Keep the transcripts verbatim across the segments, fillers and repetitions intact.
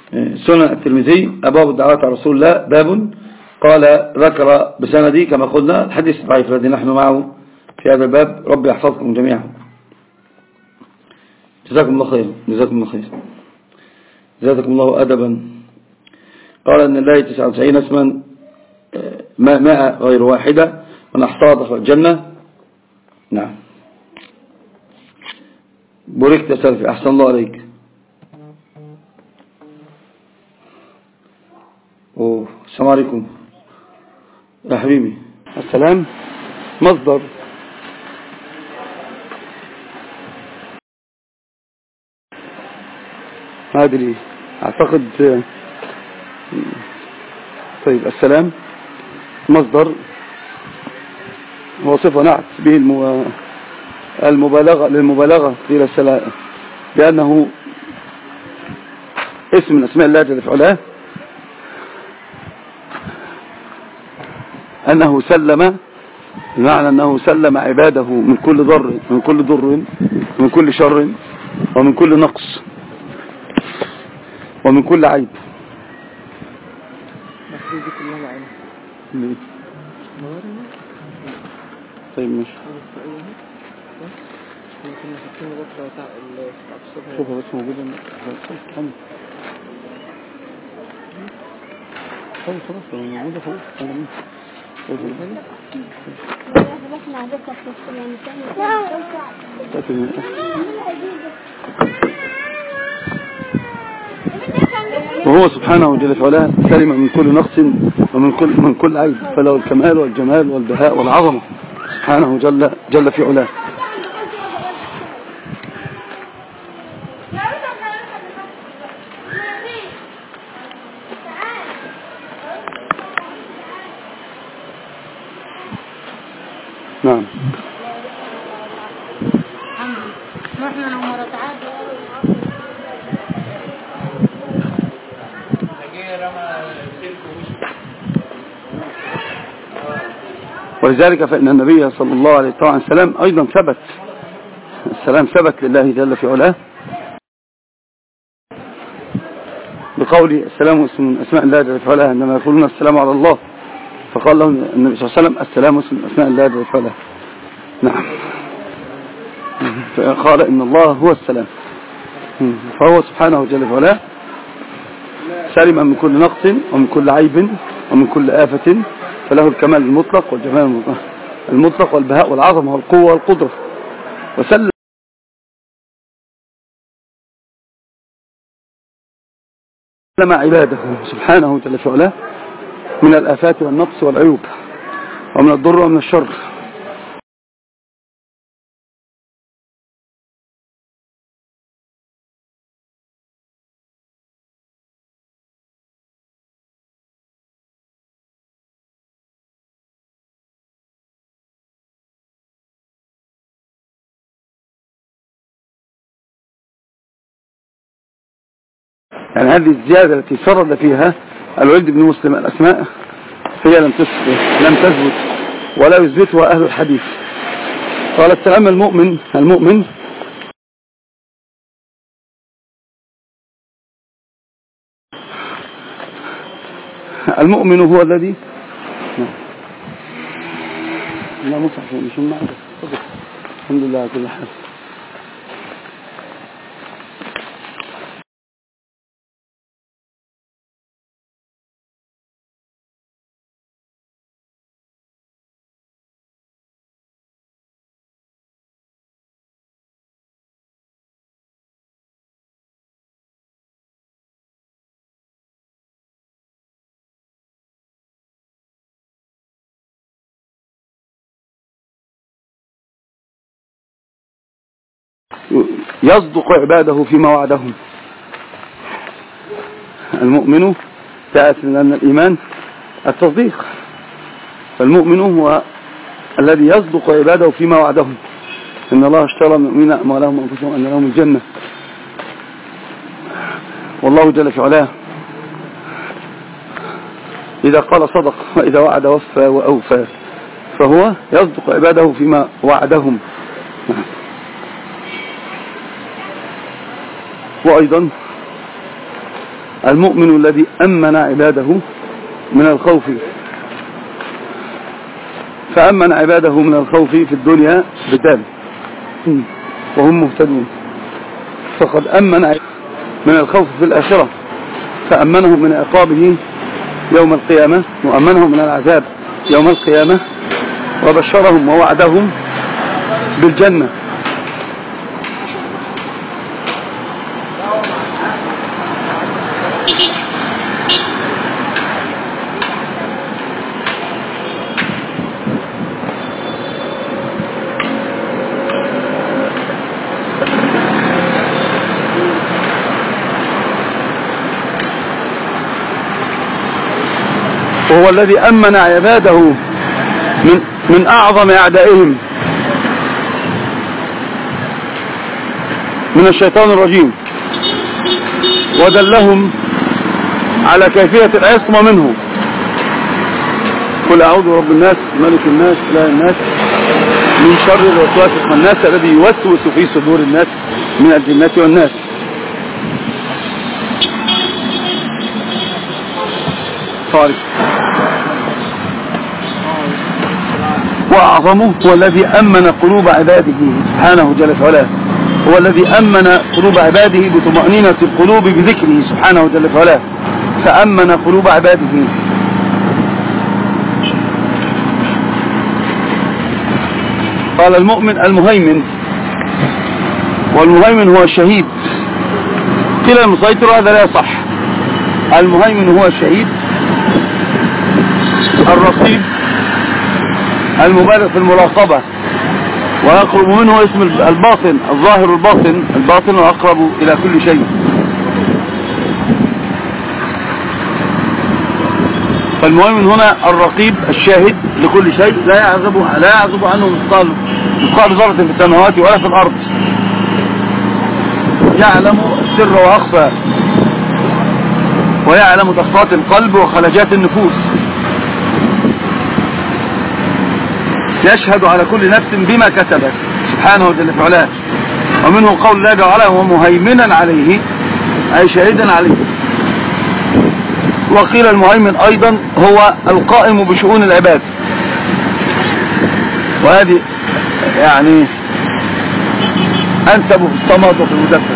سنن الترمذي أبواب الدعوات على رسول الله باب قال ذكر بسندي كما قلنا الحديث الضعيف الذي نحن معه في هذا الباب. ربي يحفظكم جميعا. جزاكم الله خير. جزاكم الله خير. جزاكم الله أدبا. قال أن الله تسعة وتسعين اسما ماء غير واحدة من أحصاها دخل الجنة. نعم. بوركت يا سلفي. أحسن الله عليك. أوه. السلام عليكم يا حبيبي. السلام مصدر ما أدري أعتقد. طيب السلام مصدر وصفة نعت به المبالغة للمبالغة إلى السلام لأنه اسم من أسماء الله جل في علاه أنه سلم بمعنى أنه سلم عباده من كل ضر من كل ضر ومن كل شر ومن كل نقص ومن كل عيب. طيب ماشي. شوفها بس موجودة. خلاص خلاص موجودة فوق. وهو سبحانه جل وعلا سلم من كل نقص ومن كل من كل عيب فله الكمال والجمال والبهاء والعظمة سبحانه جل جل في علاه. نعم. ولذلك فإن النبي صلى الله عليه وسلم أيضا ثبت السلام ثبت لله جل في علاه بقول السلام اسم أسماء الله جل في علاه عندما يقولون السلام على الله فقال له النبي صلى الله عليه وسلم السلام اسم أسماء الله جل في علاه. نعم. فقال إن الله هو السلام فهو سبحانه جل في علاه سلم من كل نقص ومن كل عيب ومن كل آفة فله الكمال المطلق والجمال المطلق والبهاء والعظمة والقوة والقدرة وسلم عباده سبحانه جل في علاه من الآفات والنقص والعيوب ومن الضر ومن الشر. يعني هذه الزيادة التي فرد فيها الوليد بن مسلم الأسماء هي لم تثبت لم تثبت ولا يثبتها أهل الحديث. قال السلام المؤمن المؤمن المؤمن هو الذي لا مصحف مش معك. الحمد لله على كل حال. يصدق عباده فيما وعدهم. المؤمن تأتي لأن الإيمان التصديق فالمؤمن هو الذي يصدق عباده فيما وعدهم. إن الله اشترى من أموالهم وأنفسهم أن لهم الجنة والله جل في علاه إذا قال صدق وإذا وعد وفى وأوفى فهو يصدق عباده فيما وعدهم. وأيضا المؤمن الذي أمن عباده من الخوف، فأمن عباده من الخوف في الدنيا بتال وهم مهتدون، فقد أمن من الخوف في الآخرة، فأمنهم من عقابه يوم القيامة وأمنهم من العذاب يوم القيامة، وبشرهم ووعدهم بالجنة. وهو الذي أمن عباده من, من أعظم أعدائهم من الشيطان الرجيم، ودلهم على كيفية العصمة منه. قل أعوذ برب الناس ملك الناس إله الناس من شر الوسواس الخناس الذي يوسوس في صدور الناس من الجنة والناس. صارف وأعظمه هو الذي أمن قلوب عباده سبحانه جل وعلا، هو الذي أمن قلوب عباده بطمأنينة القلوب بذكره سبحانه جل وعلا، فأمن قلوب عباده. قال المؤمن المهيمن، والمهيمن هو الشهيد. قيل المسيطر، هذا لا يصح. المهيمن هو الشهيد الرقيب المبالغ في المراقبة، ويقرب منه اسم الباطن، الظاهر الباطن، الباطن وأقرب إلى كل شيء. فالمهم هنا الرقيب الشاهد لكل شيء، لا يعزب لا يعزب عنه مثقال مثقال ذرة في السماوات ولا في الأرض، يعلم السر وأخفى، ويعلم تخطيط القلب وخلجات النفوس، يشهد على كل نفس بما كسبت سبحانه جل وعلا. ومنه قول الله جل وعلا ومهيمنا عليه، أي شاهدا عليه. وقيل المهيمن أيضا هو القائم بشؤون العباد، وهذه يعني أنسب في الصمد وفي المدبر.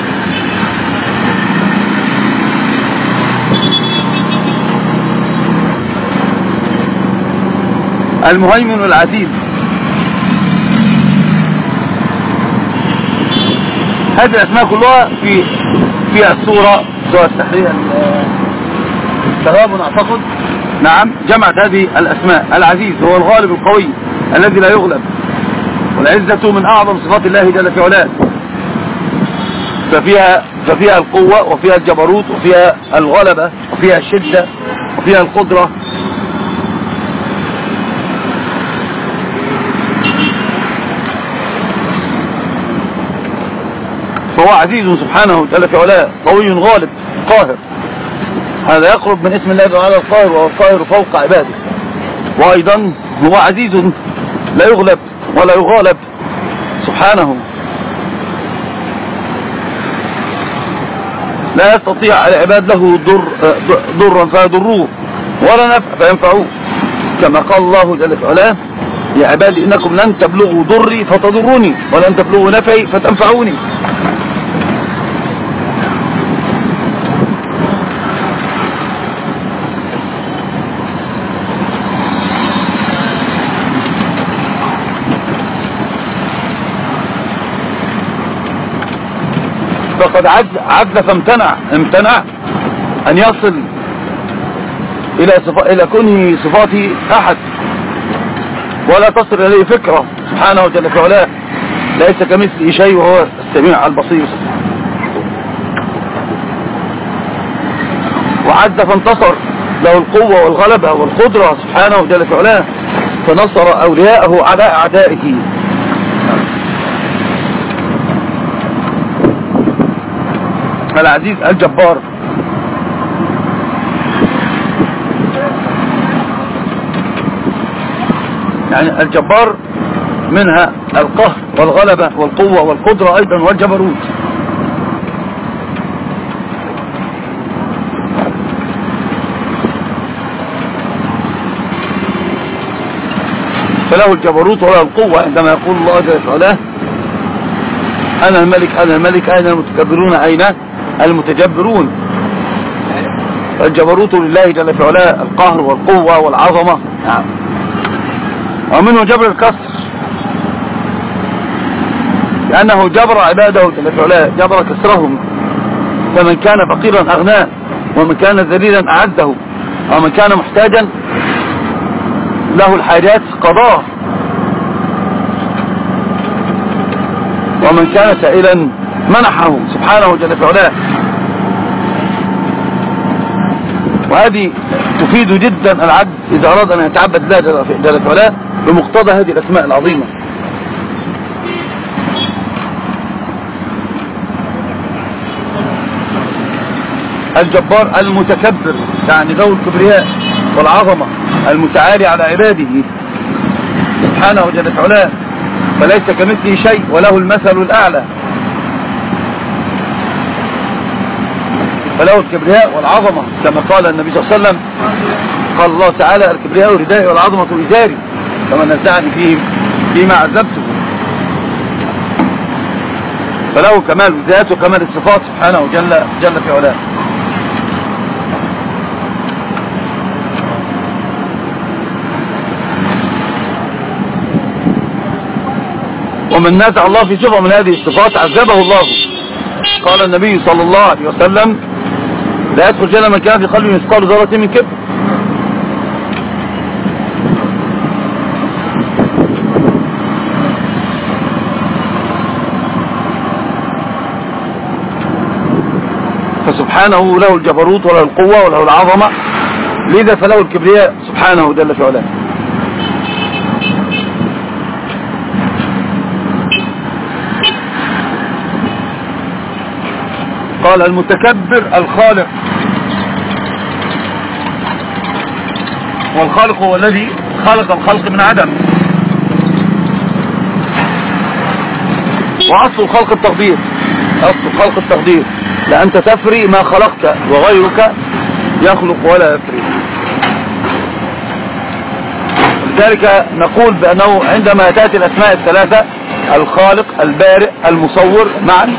المهيمن العزيز، هذه الأسماء كلها في في الصورة سورة التحرير التغابن أعتقد، نعم جمعت هذه الأسماء. العزيز هو الغالب القوي الذي لا يغلب، والعزة من أعظم صفات الله جل في علاه، ففيها ففيها القوة وفيها الجبروت وفيها الغلبة وفيها الشدة وفيها القدرة. فهو عزيز سبحانه جل في علاه، قوي غالب قاهر. هذا يقرب من اسم الله تعالى القاهر، وهو القاهر فوق عباده. وأيضا هو عزيز لا يغلب ولا يغالب سبحانه، لا يستطيع العباد له ضر ضرا فيضروه ولا نفع فينفعوه، كما قال الله جل وعلا يا عبادي إنكم لن تبلغوا ضري فتضروني ولن تبلغوا نفعي فتنفعوني. فقد عجز فامتنع امتنع أن يصل إلى صفا إلى كونه صفات أحد، ولا تصل إليه فكرة سبحانه جل وعلا، ليس كمثله شيء وهو السميع البصير. وعز فانتصر، له القوة والغلبة والقدرة سبحانه جل وعلا، فنصر أولياءه على أعدائه. العزيز الجبار، يعني الجبار منها القهر والغلبة والقوة والقدرة أيضا والجبروت. فله الجبروت وله القوة. عندما يقول الله جل وعلا أنا الملك أنا الملك أين المتكبرون أين المتجبرون. الجبروت لله جل وعلا القهر والقوة والعظمة. نعم. ومنه جبر الكسر، لأنه جبر عباده جل وعلا، جبر كسرهم، فمن كان فقيرا أغناه، ومن كان ذليلا أعزه، ومن كان محتاجا له الحاجات قضاه، ومن كان سائلا منحه سبحانه جل وعلا. وهذه تفيد جدا العبد إذا أراد أن يتعبد الله جل وعلا بمقتضى هذه الأسماء العظيمة. الجبار المتكبر، يعني ذو الكبرياء والعظمة، المتعالي على عباده سبحانه جل وعلا، فليس كمثله شيء وله المثل الأعلى. فله الكبرياء والعظمة كما قال النبي صلى الله عليه وسلم، قال الله تعالى الكبرياء ردائي والعظمة إزاري، كما نزعني فيه فيما عذبته. فله كمال الذات وكمال الصفات سبحانه جل جل في علاه. ومن نازع الله في صفة من هذه الصفات عذبه الله. قال النبي صلى الله عليه وسلم لا يدخل جنة من كان في قلبه مثقال ذرة من كبر. فسبحانه له الجبروت وله القوة وله العظمة، لذا فله الكبرياء سبحانه جل في علاه. قال المتكبر الخالق، والخالق هو الذي خلق الخلق من عدم، وأصل الخلق التقدير، أصل الخلق التقدير، لأنت تفري ما خلقت وغيرك يخلق ولا يفري. لذلك نقول بأنه عندما تأتي الأسماء الثلاثة الخالق البارئ المصور معا،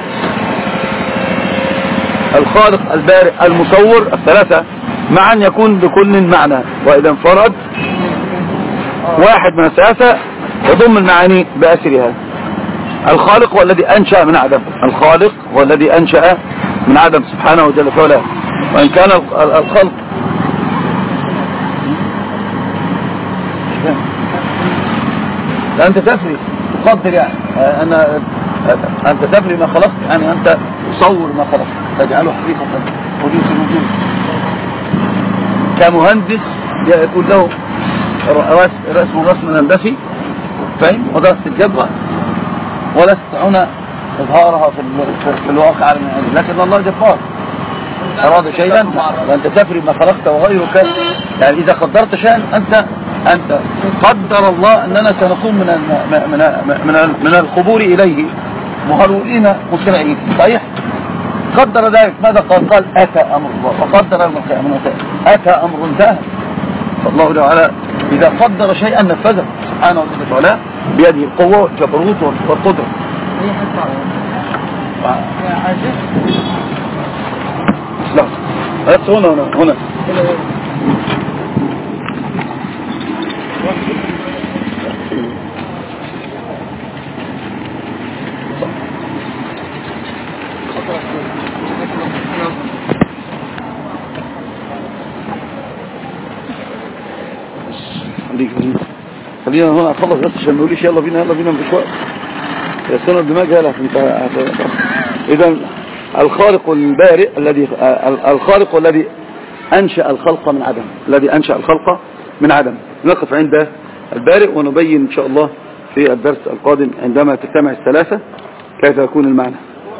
الخالق البارئ المصور الثلاثة معا يكون بكل معنى، وإذا انفرد واحد من الثلاثة يضم المعاني بأسرها. الخالق هو الذي أنشأ من عدم، الخالق هو الذي أنشأ من عدم سبحانه جل وعلا. وإن كان الخلق أنت تفري تقدر، يعني أنا أنت تفري ما خلقت، يعني أنت تصور ما خلقت تجعله حقيقة حدوث الوجود. كمهندس يكون له رسم رسم هندسي فاهم، ودراسة الجبهة، ولا يستطيعون إظهارها في الواقع، لكن الله جبار أراد شيئا وأنت تفري ما خلقت وغيرك. يعني إذا قدرت شيئا أنت أنت قدر الله أننا سنكون من من من من القبور إليه مهرولين مسرعين، صحيح؟ قدر ذلك. ماذا قال؟ قال أتى أمر الله، فقدر يوم القيامة أتى أمر انتهى. فالله تعالى إذا قدر شيئا نفذه سبحانه وتعالى بيده القوة والجبروت والقدرة. لا بس هنا هنا هنا خلينا هنا اخلص بس عشان ما يقوليش يلا بينا يلا بينا مفيش وقت يا سنة الدماغ. يلا انت اذا الخالق البارئ الذي الخالق الذي انشأ الخلق من عدم، الذي انشأ الخلق من عدم. نقف عند البارئ ونبين ان شاء الله في الدرس القادم عندما تجتمع الثلاثة كيف يكون المعنى.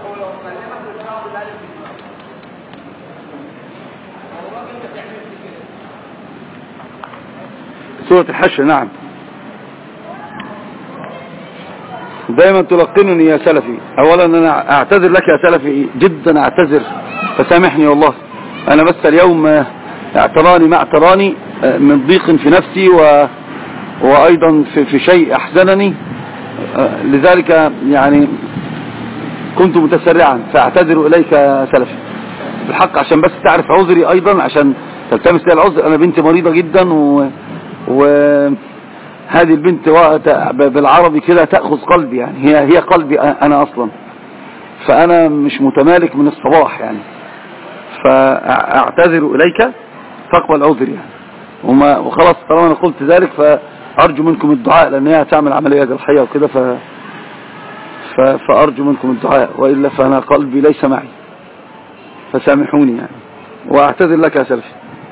سورة الحشر. نعم دائما تلقنني يا سلفي. اولا انا اعتذر لك يا سلفي جدا، اعتذر فسامحني والله. انا بس اليوم اعتراني ما اعتراني من ضيق في نفسي و... وأيضا في, في شيء أحزنني، لذلك يعني كنت متسرعا، فاعتذر إليك يا سلفي بالحق، عشان بس تعرف عذري أيضا، عشان تلتمس لي العذر. أنا بنتي مريضة جدا، و, و هذه البنت بالعربي كده تأخذ قلبي، يعني هي هي قلبي أنا أصلا، فأنا مش متمالك من الصباح يعني، فأعتذر إليك تقبل عذري يعني. وما وخلاص طالما أنا قلت ذلك، فأرجو منكم الدعاء، لأن هي هتعمل عملية جراحية وكده، ف... ف... فأرجو منكم الدعاء، وإلا فأنا قلبي ليس معي، فسامحوني يعني، وأعتذر لك يا سلفي.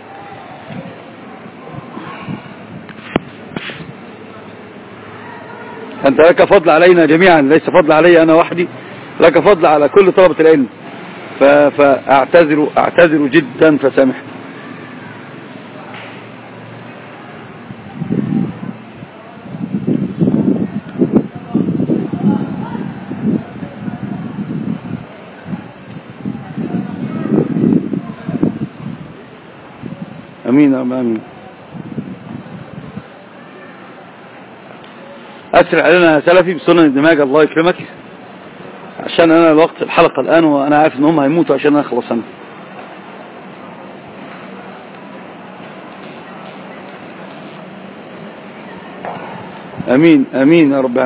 أنت لك فضل علينا جميعا، ليس فضل علي أنا وحدي، لك فضل على كل طلبة العلم، فأعتذر أعتذر جدا، فسامح. أمين أمين. أسرع علينا يا سلفي بسنن الدماغ، الله يكرمك، عشان أنا الوقت الحلقة الآن، وأنا عارف إن هم هيموتوا عشان أنا أخلص أنا. أمين أمين يا رب.